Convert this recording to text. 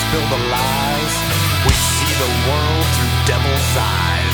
spill the lies. We see the world through devil's eyes.